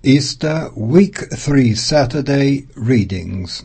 Easter Week 3 Saturday Readings.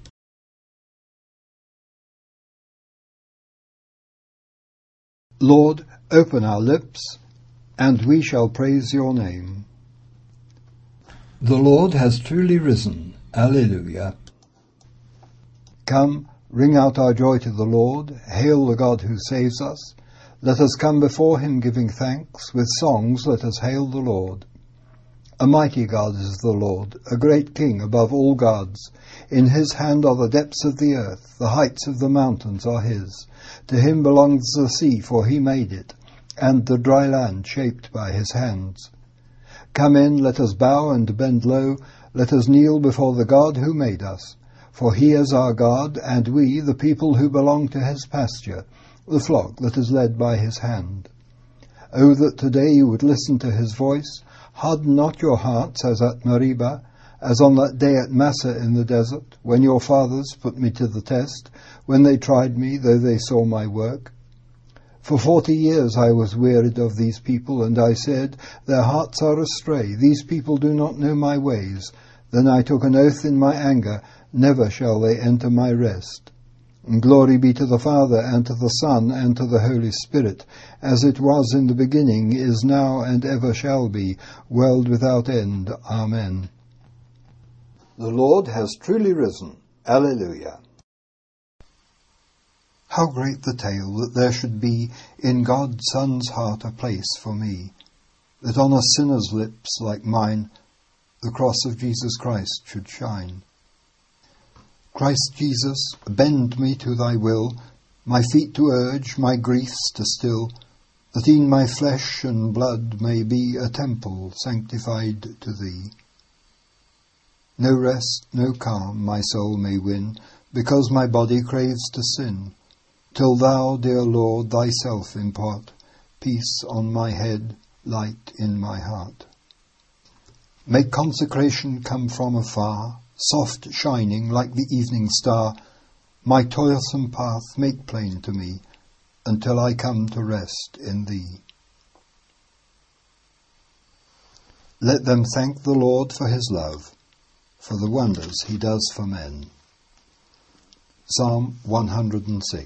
Lord, open our lips, and we shall praise your name. The Lord has truly risen. Alleluia. Come, ring out our joy to the Lord. Hail the God who saves us. Let us come before him giving thanks. With songs let us hail the Lord. A mighty God is the Lord, a great King above all gods. In his hand are the depths of the earth, the heights of the mountains are his. To him belongs the sea, for he made it, and the dry land shaped by his hands. Come in, let us bow and bend low, let us kneel before the God who made us. For he is our God, and we, the people who belong to his pasture, the flock that is led by his hand. Oh, that today you would listen to his voice. Harden not your hearts as at Meribah, as on that day at Massah in the desert, when your fathers put me to the test, when they tried me, though they saw my work. For 40 years I was wearied of these people, and I said, their hearts are astray, these people do not know my ways. Then I took an oath in my anger, never shall they enter my rest. And glory be to the Father, and to the Son, and to the Holy Spirit, as it was in the beginning, is now, and ever shall be, world without end. Amen. The Lord has truly risen. Alleluia. How great the tale that there should be in God's Son's heart a place for me, that on a sinner's lips like mine the cross of Jesus Christ should shine. Christ Jesus, bend me to thy will, my feet to urge, my griefs to still, that e'en my flesh and blood may be a temple sanctified to thee. No rest, no calm my soul may win, because my body craves to sin, till thou, dear Lord, thyself impart peace on my head, light in my heart. Make consecration come from afar, soft shining like the evening star, my toilsome path make plain to me, until I come to rest in thee. Let them thank the Lord for his love, for the wonders he does for men. Psalm 106.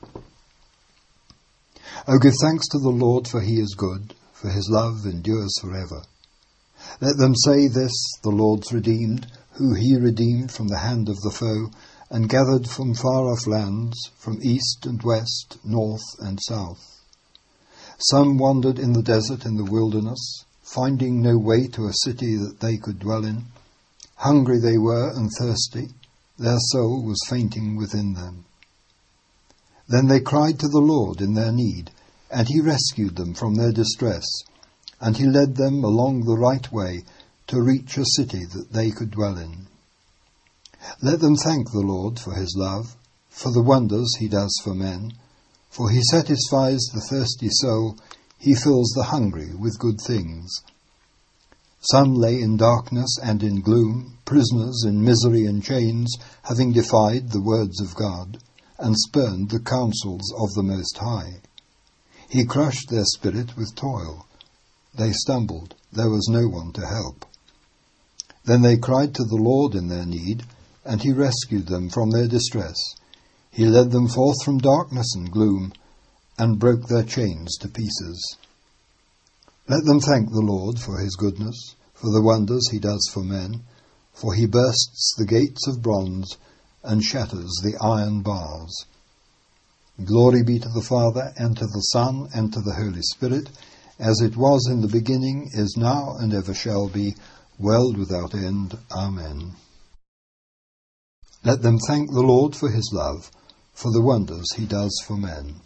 O give thanks to the Lord, for he is good, for his love endures forever. Let them say this, the Lord's redeemed, who he redeemed from the hand of the foe, and gathered from far-off lands, from east and west, north and south. Some wandered in the desert in the wilderness, finding no way to a city that they could dwell in. Hungry they were and thirsty, their soul was fainting within them. Then they cried to the Lord in their need, and he rescued them from their distress, and he led them along the right way, to reach a city that they could dwell in. Let them thank the Lord for his love, for the wonders he does for men, for he satisfies the thirsty soul, he fills the hungry with good things. Some lay in darkness and in gloom, prisoners in misery and chains, having defied the words of God, and spurned the counsels of the Most High. He crushed their spirit with toil. They stumbled, there was no one to help. Then they cried to the Lord in their need, and he rescued them from their distress. He led them forth from darkness and gloom, and broke their chains to pieces. Let them thank the Lord for his goodness, for the wonders he does for men, for he bursts the gates of bronze, and shatters the iron bars. Glory be to the Father, and to the Son, and to the Holy Spirit, as it was in the beginning, is now, and ever shall be, world without end. Amen. Let them thank the Lord for his love, for the wonders he does for men.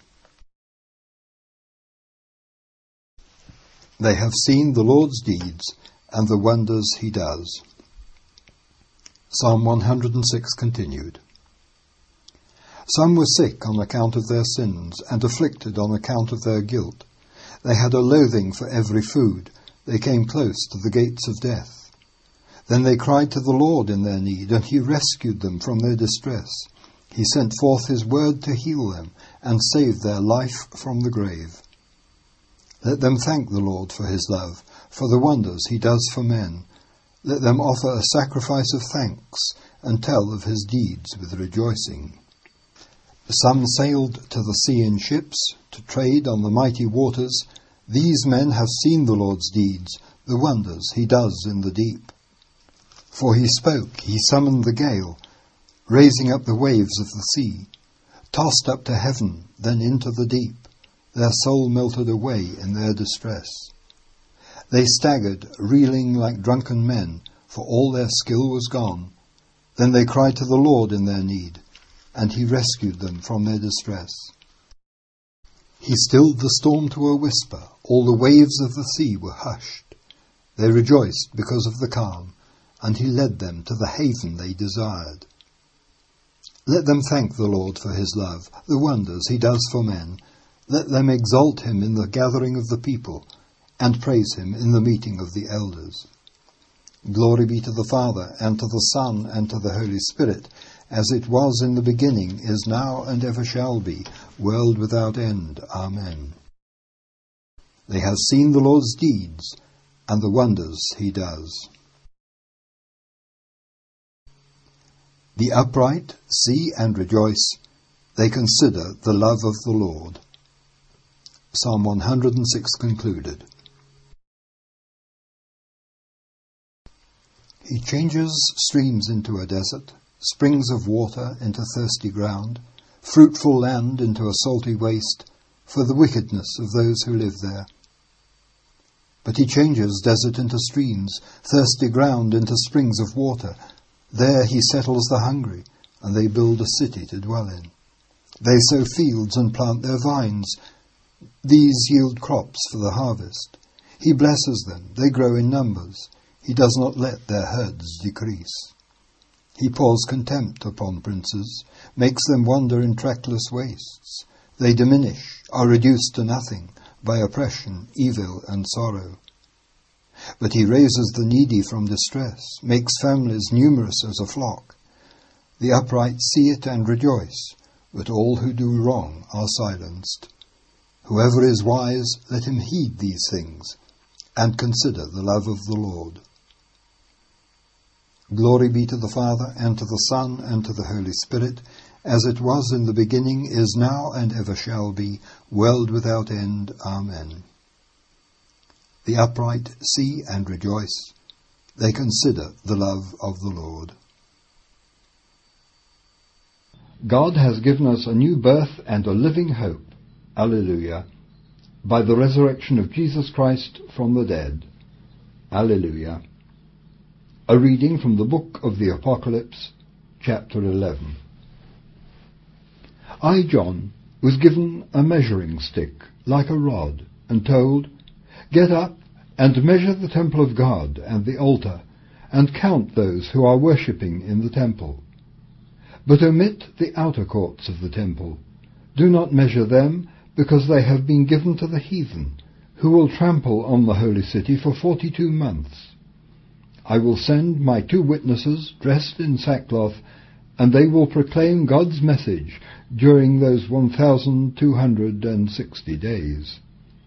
They have seen the Lord's deeds, and the wonders he does. Psalm 106 continued. Some were sick on account of their sins, and afflicted on account of their guilt. They had a loathing for every food. They came close to the gates of death. Then they cried to the Lord in their need, and he rescued them from their distress. He sent forth his word to heal them, and saved their life from the grave. Let them thank the Lord for his love, for the wonders he does for men. Let them offer a sacrifice of thanks and tell of his deeds with rejoicing. Some sailed to the sea in ships to trade on the mighty waters. These men have seen the Lord's deeds, the wonders he does in the deep. For he spoke, he summoned the gale, raising up the waves of the sea, tossed up to heaven, then into the deep. Their soul melted away in their distress. They staggered, reeling like drunken men, for all their skill was gone. Then they cried to the Lord in their need, and he rescued them from their distress. He stilled the storm to a whisper. All the waves of the sea were hushed. They rejoiced because of the calm, and he led them to the haven they desired. Let them thank the Lord for his love, the wonders he does for men. Let them exalt him in the gathering of the people, and praise him in the meeting of the elders. Glory be to the Father, and to the Son, and to the Holy Spirit, as it was in the beginning, is now, and ever shall be, world without end. Amen. They have seen the Lord's deeds, and the wonders he does. The upright see and rejoice. They consider the love of the Lord. Psalm 106 concluded. He changes streams into a desert, springs of water into thirsty ground, fruitful land into a salty waste, for the wickedness of those who live there. But he changes desert into streams, thirsty ground into springs of water. There he settles the hungry, and they build a city to dwell in. They sow fields and plant their vines. These yield crops for the harvest. He blesses them, they grow in numbers. He does not let their herds decrease. He pours contempt upon princes, makes them wander in trackless wastes. They diminish, are reduced to nothing, by oppression, evil, and sorrow. But he raises the needy from distress, makes families numerous as a flock. The upright see it and rejoice, but all who do wrong are silenced. Whoever is wise, let him heed these things, and consider the love of the Lord. Glory be to the Father, and to the Son, and to the Holy Spirit, as it was in the beginning, is now, and ever shall be, world without end. Amen. The upright see and rejoice. They consider the love of the Lord. God has given us a new birth and a living hope. Alleluia. By the resurrection of Jesus Christ from the dead. Alleluia. A reading from the book of the Apocalypse, chapter 11. I, John, was given a measuring stick like a rod, and told, Get up and measure the temple of God and the altar, and count those who are worshipping in the temple. But omit the outer courts of the temple. Do not measure them, because they have been given to the heathen, who will trample on the holy city for 42 months. I will send my 2 witnesses dressed in sackcloth, and they will proclaim God's message during those 1,260 days.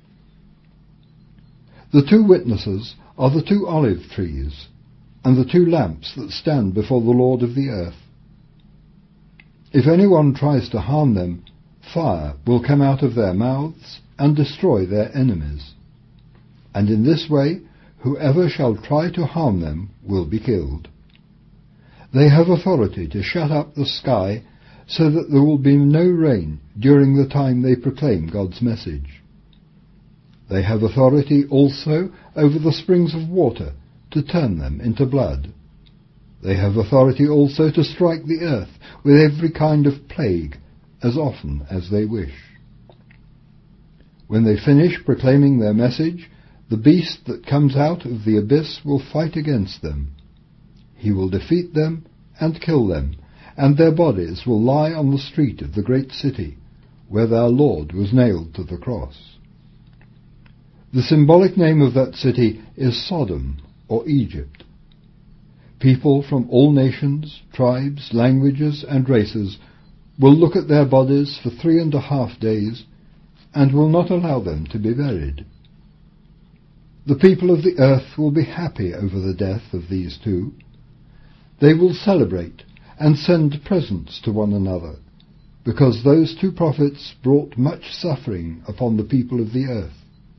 The 2 witnesses are the 2 olive trees, and the 2 lamps that stand before the Lord of the earth. If anyone tries to harm them, fire will come out of their mouths and destroy their enemies. And in this way, whoever shall try to harm them will be killed. They have authority to shut up the sky so that there will be no rain during the time they proclaim God's message. They have authority also over the springs of water to turn them into blood. They have authority also to strike the earth with every kind of plague as often as they wish. When they finish proclaiming their message, the beast that comes out of the abyss will fight against them. He will defeat them and kill them, and their bodies will lie on the street of the great city, where their Lord was nailed to the cross. The symbolic name of that city is Sodom, or Egypt. People from all nations, tribes, languages, and races will look at their bodies for 3.5 days, and will not allow them to be buried. The people of the earth will be happy over the death of these two. They will celebrate and send presents to one another, because those two prophets brought much suffering upon the people of the earth.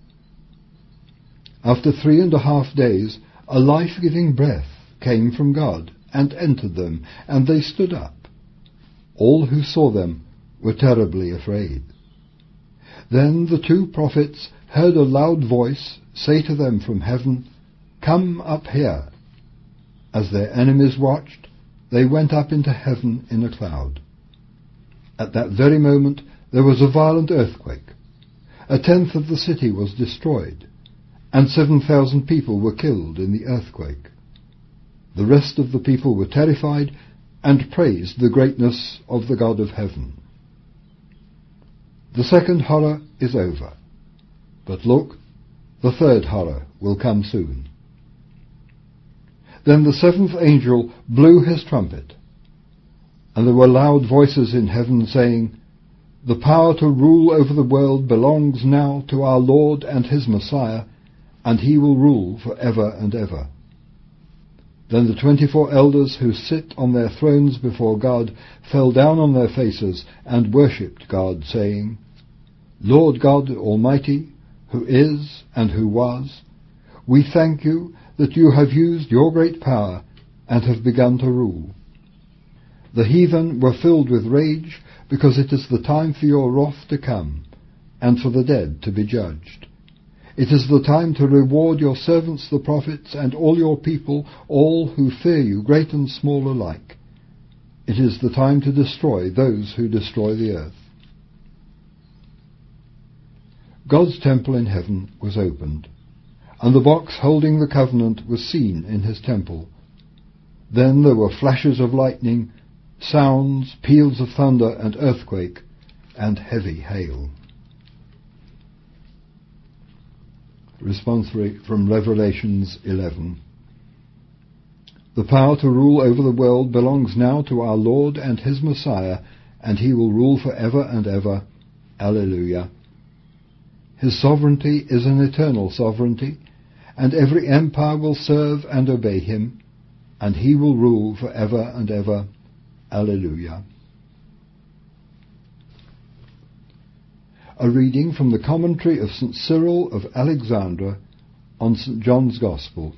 After 3.5 days, a life-giving breath came from God and entered them, and they stood up. All who saw them were terribly afraid. Then the two prophets heard a loud voice say to them from heaven, "Come up here." As their enemies watched, they went up into heaven in a cloud. At that very moment there was a violent earthquake. 1/10 of the city was destroyed, and 7,000 people were killed in the earthquake. The rest of the people were terrified and praised the greatness of the God of heaven. The second horror is over. But look, the third horror will come soon. Then the seventh angel blew his trumpet, and there were loud voices in heaven saying, "The power to rule over the world belongs now to our Lord and his Messiah, and he will rule for ever and ever." Then the 24 elders who sit on their thrones before God fell down on their faces and worshipped God, saying, "Lord God Almighty, who is and who was, we thank you that you have used your great power and have begun to rule. The heathen were filled with rage, because it is the time for your wrath to come, and for the dead to be judged. It is the time to reward your servants the prophets and all your people, all who fear you, great and small alike. It is the time to destroy those who destroy the earth." God's temple in heaven was opened, and the box holding the covenant was seen in his temple. Then there were flashes of lightning, sounds, peals of thunder and earthquake, and heavy hail. Responsory from Revelations 11. The power to rule over the world belongs now to our Lord and his Messiah, and he will rule for ever and ever. Alleluia. His sovereignty is an eternal sovereignty, and every empire will serve and obey him, and he will rule for ever and ever. Alleluia. A reading from the commentary of St. Cyril of Alexandria on St. John's Gospel.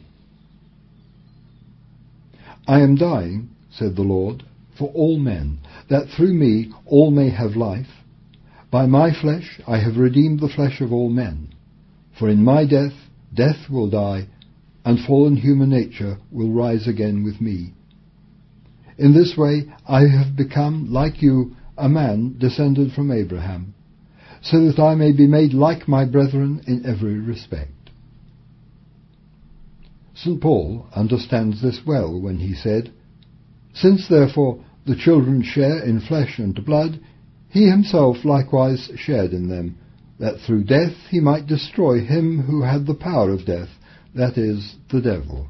"I am dying, said the Lord, for all men, that through me all may have life. By my flesh I have redeemed the flesh of all men. For in my death, death will die, and fallen human nature will rise again with me. In this way I have become, like you, a man descended from Abraham, so that I may be made like my brethren in every respect." St. Paul understands this well when he said, "Since therefore the children share in flesh and blood, he himself likewise shared in them, that through death he might destroy him who had the power of death, that is, the devil."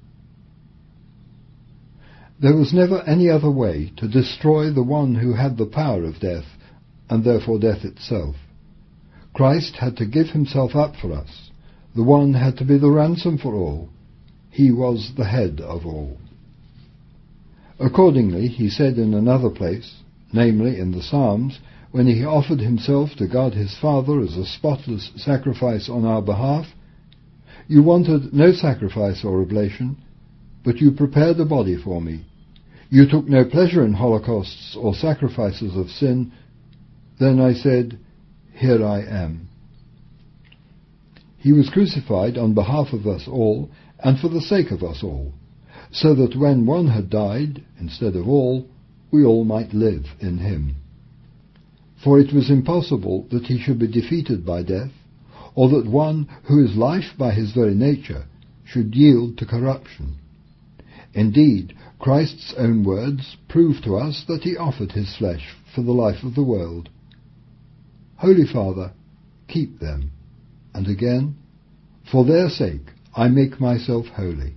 There was never any other way to destroy the one who had the power of death, and therefore death itself. Christ had to give himself up for us. The one had to be the ransom for all. He was the head of all. Accordingly, he said in another place, namely in the Psalms, when he offered himself to God his Father as a spotless sacrifice on our behalf, "You wanted no sacrifice or oblation, but you prepared a body for me. You took no pleasure in holocausts or sacrifices of sin. Then I said, Here I am." He was crucified on behalf of us all and for the sake of us all, so that when one had died instead of all, we all might live in him. For it was impossible that he should be defeated by death, or that one who is life by his very nature should yield to corruption. Indeed, Christ's own words prove to us that he offered his flesh for the life of the world. "Holy Father, keep them." And again, "For their sake I make myself holy."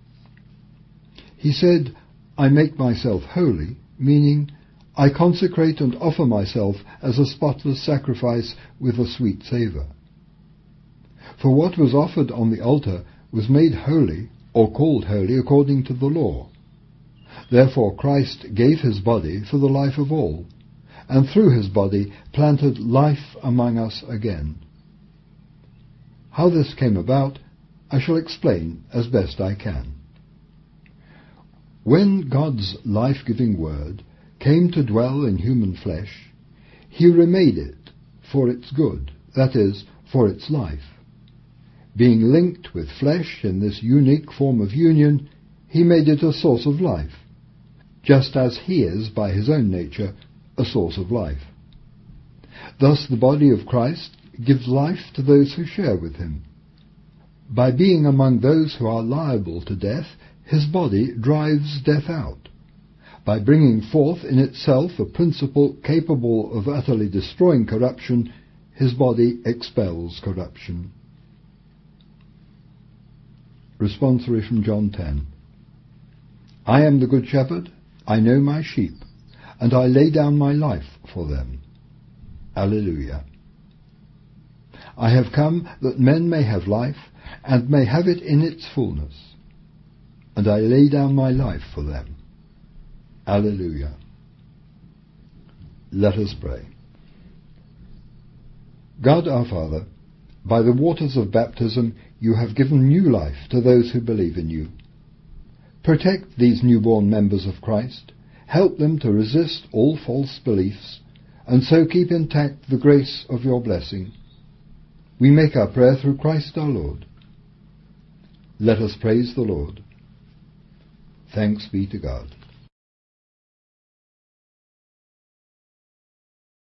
He said, "I make myself holy," meaning, I consecrate and offer myself as a spotless sacrifice with a sweet savour. For what was offered on the altar was made holy, or called holy, according to the law. Therefore Christ gave his body for the life of all, and through his body planted life among us again. How this came about, I shall explain as best I can. When God's life-giving word came to dwell in human flesh, he remade it for its good, that is, for its life. Being linked with flesh in this unique form of union, he made it a source of life, just as he is, by his own nature, a source of life. Thus the body of Christ gives life to those who share with him. By being among those who are liable to death, his body drives death out. By bringing forth in itself a principle capable of utterly destroying corruption, his body expels corruption. Responsory from John 10. I am the good shepherd, I know my sheep, and I lay down my life for them. Alleluia. I have come that men may have life, and may have it in its fullness. And I lay down my life for them. Alleluia. Let us pray. God our Father, by the waters of baptism you have given new life to those who believe in you. Protect these newborn members of Christ, help them to resist all false beliefs, and so keep intact the grace of your blessing. We make our prayer through Christ our Lord. Let us praise the Lord. Thanks be to God.